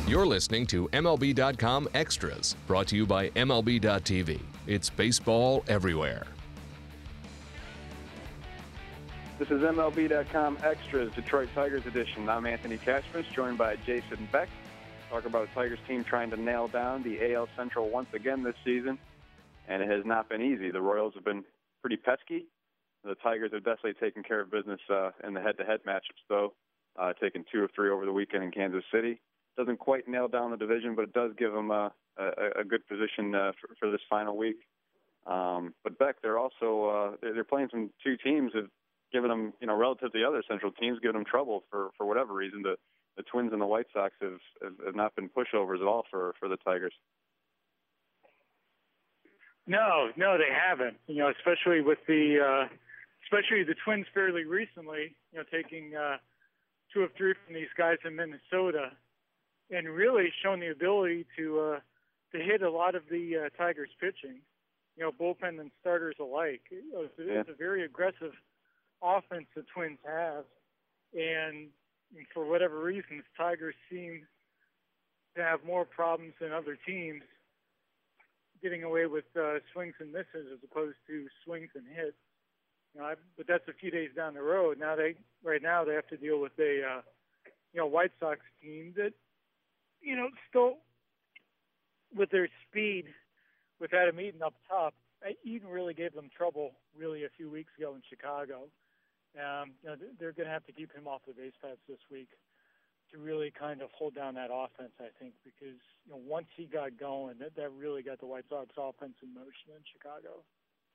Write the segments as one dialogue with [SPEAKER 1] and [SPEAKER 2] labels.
[SPEAKER 1] You're listening to MLB.com Extras, brought to you by MLB.tv. It's baseball everywhere.
[SPEAKER 2] This is MLB.com Extras, Detroit Tigers edition. I'm Anthony Cashmas, joined by Jason Beck. Talk about a Tigers team trying to nail down the AL Central once again this season, and it has not been easy. The Royals have been pretty pesky. The Tigers have definitely taken care of business in the head-to-head matchups, though, taking 2 of 3 over the weekend in Kansas City. Doesn't quite nail down the division, but it does give them a good position for this final week. But Beck, they're also they're playing some 2 teams that have given them, relative to the other Central teams, given them trouble for whatever reason. The Twins and the White Sox have not been pushovers at all for the Tigers.
[SPEAKER 3] No, they haven't. Especially with the Twins fairly recently, taking 2 of 3 from these guys in Minnesota, and really shown the ability to hit a lot of the Tigers' pitching, bullpen and starters alike. It's a very aggressive offense the Twins have, and for whatever reason, the Tigers seem to have more problems than other teams getting away with swings and misses as opposed to swings and hits. But that's a few days down the road. Right now they have to deal with a White Sox team that, still with their speed, with Adam Eaton up top. Eaton really gave them trouble really a few weeks ago in Chicago. They're going to have to keep him off the base paths this week to really kind of hold down that offense, I think, because once he got going, that really got the White Sox offense in motion in Chicago.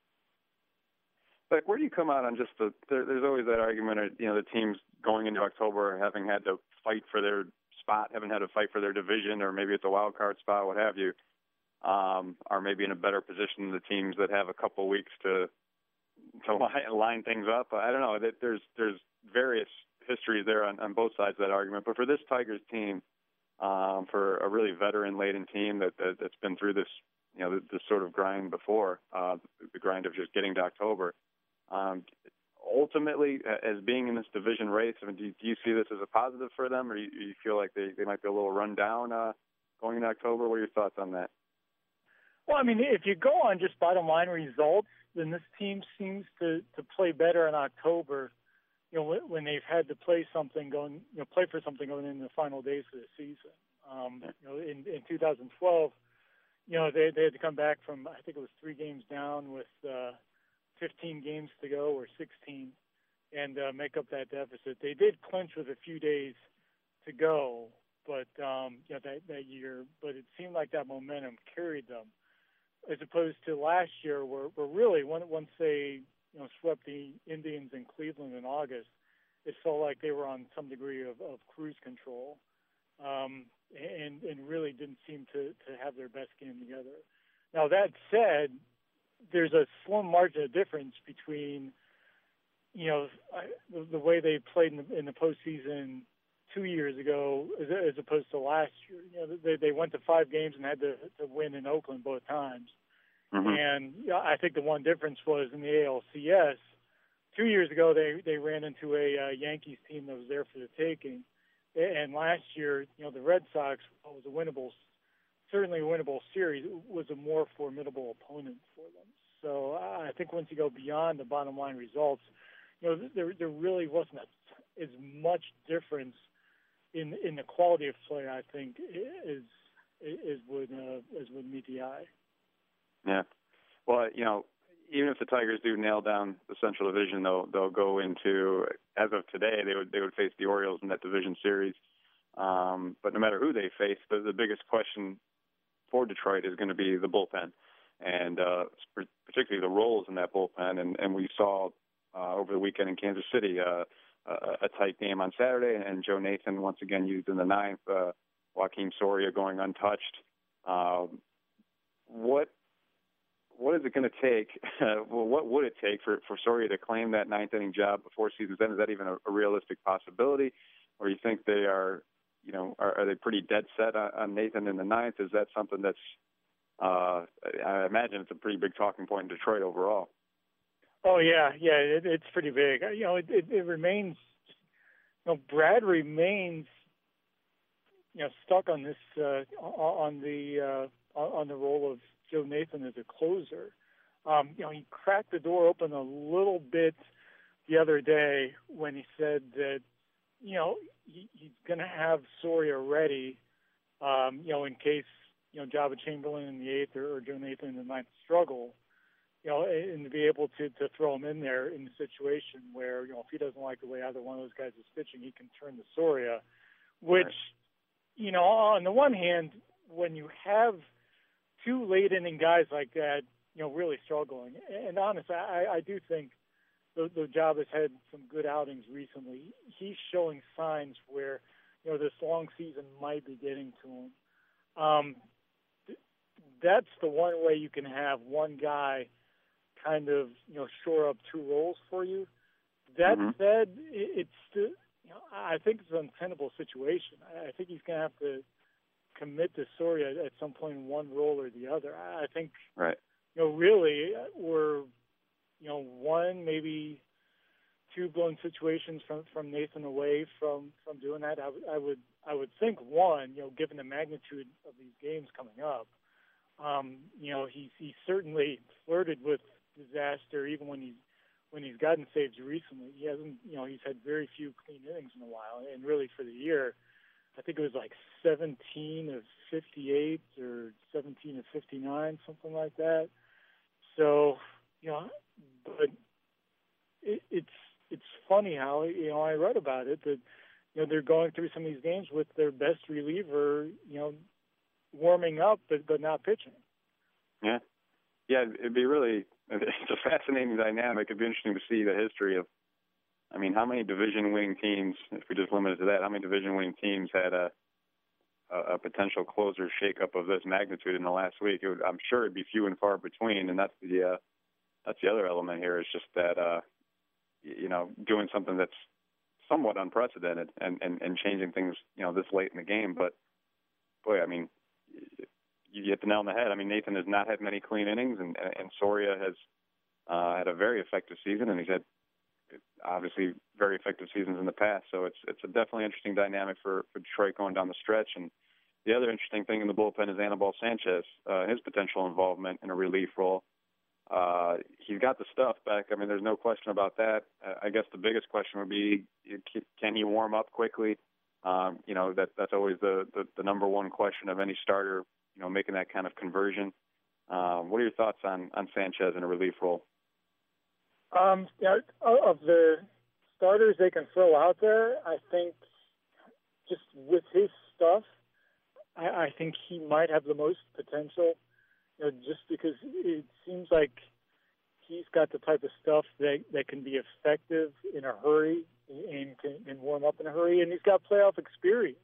[SPEAKER 2] But where do you come out on just there's always that argument of, the teams going into October having had to fight for their spot, haven't had to fight for their division, or maybe it's a wild card spot, what have you, are maybe in a better position than the teams that have a couple of weeks to line things up. I don't know. There's various histories there on both sides of that argument. But for this Tigers team, for a really veteran-laden team that's been through this, this sort of grind before, the grind of just getting to October, ultimately, as being in this division race, do you see this as a positive for them, or you feel like they might be a little run down going into October? What are your thoughts on that?
[SPEAKER 3] Well, if you go on just bottom line results, then this team seems to play better in October, when they've had to play for something going in the final days of the season. In 2012, they had to come back from, I think it was 3 games down with 15 games to go, or 16, and make up that deficit. They did clinch with a few days to go, but that year. But it seemed like that momentum carried them, as opposed to last year, where really once they swept the Indians in Cleveland in August, it felt like they were on some degree of cruise control, and really didn't seem to have their best game together. Now, that said, there's a slim margin of difference between the way they played in the postseason 2 years ago as opposed to last year. They went to 5 games and had to win in Oakland both times. Mm-hmm. And I think the one difference was in the ALCS. 2 years ago, they ran into a Yankees team that was there for the taking. And last year, the Red Sox was certainly a winnable series. It was a more formidable opponent for them. So I think once you go beyond the bottom line results, there really wasn't as much difference in the quality of play, I think, as would meet the eye.
[SPEAKER 2] Yeah. Well, even if the Tigers do nail down the Central Division, they'll go into, as of today, they would face the Orioles in that division series. But no matter who they face, the biggest question for Detroit is going to be the bullpen, and particularly the roles in that bullpen. And we saw over the weekend in Kansas City a tight game on Saturday, and Joe Nathan once again used in the 9th. Joakim Soria going untouched. What is it going to take? What would it take for Soria to claim that 9th inning job before season's end? Is that even a realistic possibility? Or you think they are, are they pretty dead set on Nathan in the 9th? Is that something that's, I imagine it's a pretty big talking point in Detroit overall.
[SPEAKER 3] Oh, yeah, it's pretty big. It remains, Brad remains, stuck on this on the role of Joe Nathan as a closer. He cracked the door open a little bit the other day when he said that he's going to have Soria ready, in case Jabba Chamberlain in the eighth or Joe Nathan in the ninth struggle. And to be able to throw him in there in the situation where, if he doesn't like the way either one of those guys is pitching, he can turn to Soria, which, right. On the one hand, when you have two late inning guys like that, really struggling, and honestly, I do think the Jabba's had some good outings recently. He's showing signs where, this long season might be getting to him. That's the one way you can have one guy kind of, shore up two roles for you. That said, it's still, I think it's an untenable situation. I think he's going to have to commit to Soria at some point in one role or the other. I think,
[SPEAKER 2] right.
[SPEAKER 3] Really, we're, one, maybe two blown situations from Nathan away from doing that. I would think one, given the magnitude of these games coming up, he certainly flirted with disaster even when he's gotten saves recently. He hasn't, he's had very few clean innings in a while, and really for the year, I think it was like 17 of 58 or 17 of 59, something like that. So, but it's funny how, I read about it that, they're going through some of these games with their best reliever, warming up but not pitching.
[SPEAKER 2] Yeah. Yeah, it'd be really, it's a fascinating dynamic. It'd be interesting to see the history of, how many division-winning teams, if we just limit it to that, how many division-winning teams had a potential closer shakeup of this magnitude in the last week? I'm sure it'd be few and far between, and that's the other element here is just that, doing something that's somewhat unprecedented and changing things, this late in the game. But, boy, you hit the nail on the head. Nathan has not had many clean innings, and Soria has had a very effective season, and he's had obviously very effective seasons in the past. So it's a definitely interesting dynamic for Detroit going down the stretch. And the other interesting thing in the bullpen is Anibal Sanchez, his potential involvement in a relief role. He's got the stuff back. There's no question about that. I guess the biggest question would be, can he warm up quickly? That's always the number one question of any starter, making that kind of conversion. What are your thoughts on Sanchez in a relief role?
[SPEAKER 3] Of the starters they can throw out there, I think just with his stuff, I think he might have the most potential, just because it seems like he's got the type of stuff that can be effective in a hurry and can warm up in a hurry, and he's got playoff experience.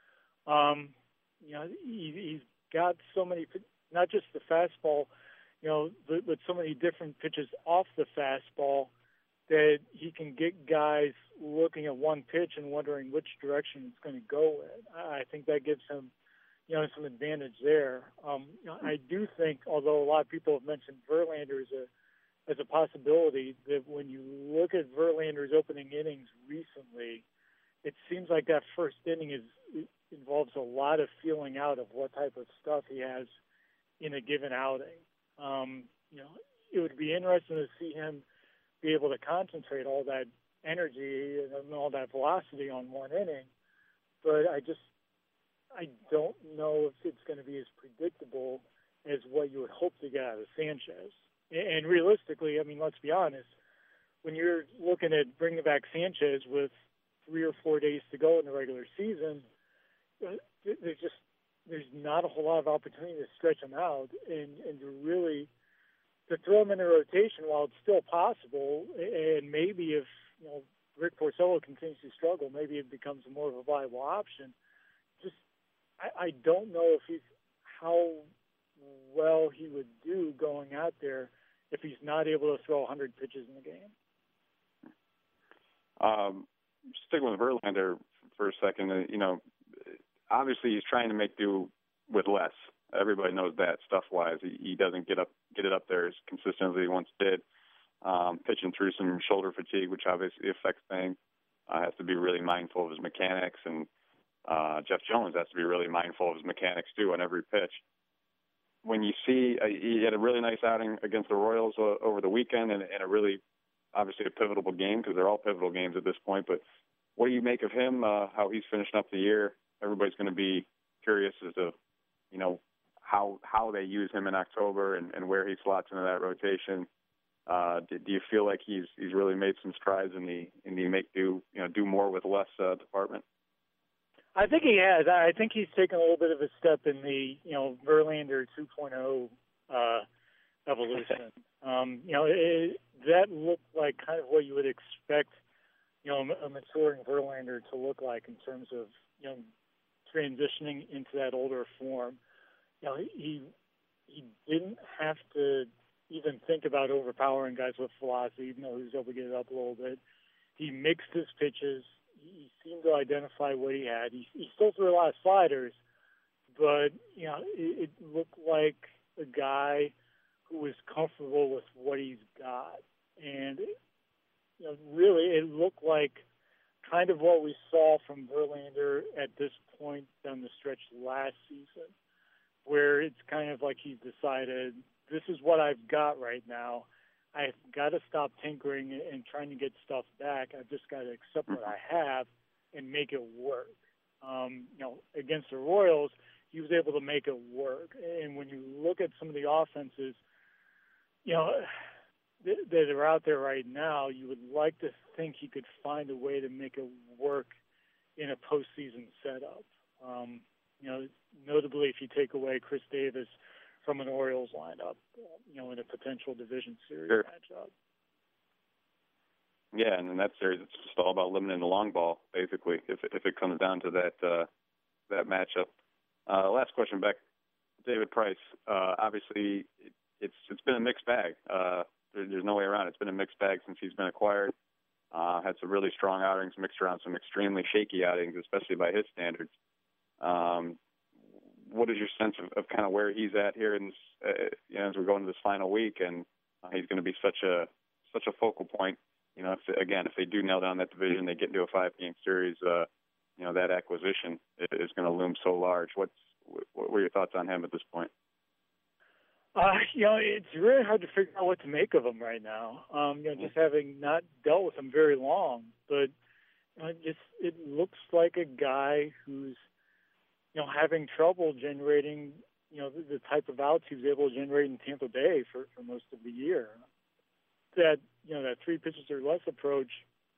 [SPEAKER 3] He's got so many, not just the fastball, but so many different pitches off the fastball that he can get guys looking at one pitch and wondering which direction it's going to go in. I think that gives him, some advantage there. I do think, although a lot of people have mentioned Verlander as a possibility, that when you look at Verlander's opening innings recently, it seems like that first inning involves a lot of feeling out of what type of stuff he has in a given outing. It would be interesting to see him be able to concentrate all that energy and all that velocity on one inning, but I don't know if it's going to be as predictable as what you would hope to get out of Sanchez. And realistically, let's be honest, when you're looking at bringing back Sanchez with 3 or 4 days to go in the regular season, there's not a whole lot of opportunity to stretch him out and to throw him in a rotation while it's still possible. And maybe if Rick Porcello continues to struggle, maybe it becomes more of a viable option. I don't know how well he would do going out there if he's not able to throw 100 pitches in the game.
[SPEAKER 2] Sticking with Verlander for a second, obviously he's trying to make do with less. Everybody knows that stuff-wise. He doesn't get it up there as consistently as he once did. Pitching through some shoulder fatigue, which obviously affects things. Has to be really mindful of his mechanics and Jeff Jones has to be really mindful of his mechanics, too, on every pitch. When you see he had a really nice outing against the Royals over the weekend and a really, obviously, a pivotal game because they're all pivotal games at this point. But what do you make of him, how he's finishing up the year? Everybody's going to be curious as to, how they use him in October and where he slots into that rotation. Do you feel like he's really made some strides in the do more with less department?
[SPEAKER 3] I think he has. I think he's taken a little bit of a step in the Verlander 2.0 evolution. That looked like kind of what you would expect a maturing Verlander to look like in terms of transitioning into that older form. He didn't have to even think about overpowering guys with velocity, even though he was able to get it up a little bit. He mixed his pitches. He seemed to identify what he had. He still threw a lot of sliders, but it looked like a guy who was comfortable with what he's got. And really, it looked like kind of what we saw from Verlander at this point down the stretch last season, where it's kind of like he's decided, this is what I've got right now. I've got to stop tinkering and trying to get stuff back. I've just got to accept what I have and make it work. Against the Royals, he was able to make it work. And when you look at some of the offenses, that are out there right now, you would like to think he could find a way to make it work in a postseason setup. Notably, if you take away Chris Davis from an Orioles lineup, in a potential division series matchup.
[SPEAKER 2] Yeah, and in that series, it's just all about limiting the long ball, basically, if it comes down to that matchup. Last question, Beck. David Price. Obviously, it's been a mixed bag. There's no way around it. It's been a mixed bag since he's been acquired. Had some really strong outings mixed around some extremely shaky outings, especially by his standards. What is your sense of kind of where he's at here in this, as we go into this final week? And he's going to be such a focal point. If they do nail down that division, they get into a 5-game series. That acquisition is going to loom so large. What were your thoughts on him at this point?
[SPEAKER 3] It's really hard to figure out what to make of him right now. Just having not dealt with him very long, but it looks like a guy who's having trouble generating the type of outs he was able to generate in Tampa Bay for most of the year. That 3 pitches or less approach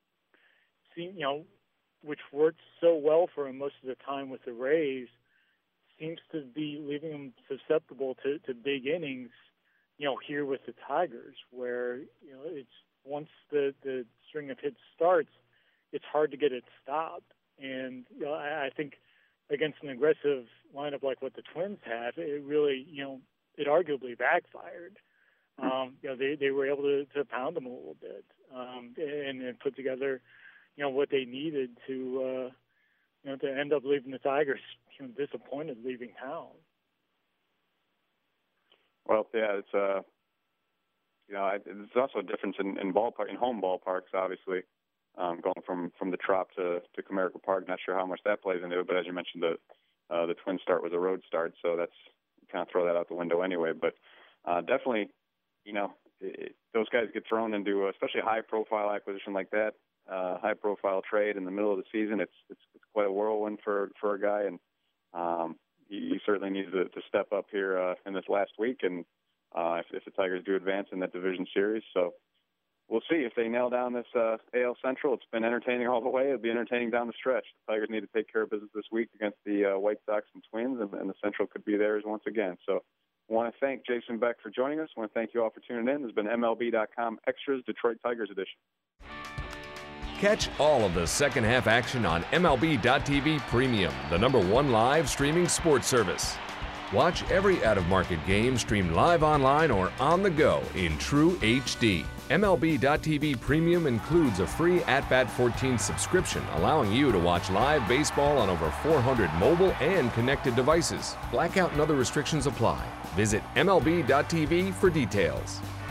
[SPEAKER 3] which worked so well for him most of the time with the Rays, seems to be leaving him susceptible to big innings, here with the Tigers, where, it's once the string of hits starts, it's hard to get it stopped. And, I think against an aggressive lineup like what the Twins have, it really, it arguably backfired. They were able to pound them a little bit, and put together, what they needed to end up leaving the Tigers disappointed leaving town. Well,
[SPEAKER 2] yeah, it's it's also a difference in home ballparks, obviously, going from the Trop to Comerica Park. Not sure how much that plays into it, but as you mentioned, the Twins start was a road start, so that's kind of throw that out the window anyway. But definitely, those guys get thrown into, especially a high-profile acquisition like that, high-profile trade in the middle of the season. It's quite a whirlwind for a guy, and he certainly needs to step up here in this last week, and if the Tigers do advance in that division series. So we'll see if they nail down this AL Central. It's been entertaining all the way. It'll be entertaining down the stretch. The Tigers need to take care of business this week against the White Sox and Twins, and the Central could be theirs once again. So I want to thank Jason Beck for joining us. I want to thank you all for tuning in. This has been MLB.com Extras Detroit Tigers Edition.
[SPEAKER 1] Catch all of the second half action on MLB.tv Premium, the #1 live streaming sports service. Watch every out-of-market game streamed live online or on the go in true HD. MLB.tv Premium includes a free At-Bat 14 subscription, allowing you to watch live baseball on over 400 mobile and connected devices. Blackout and other restrictions apply. Visit MLB.tv for details.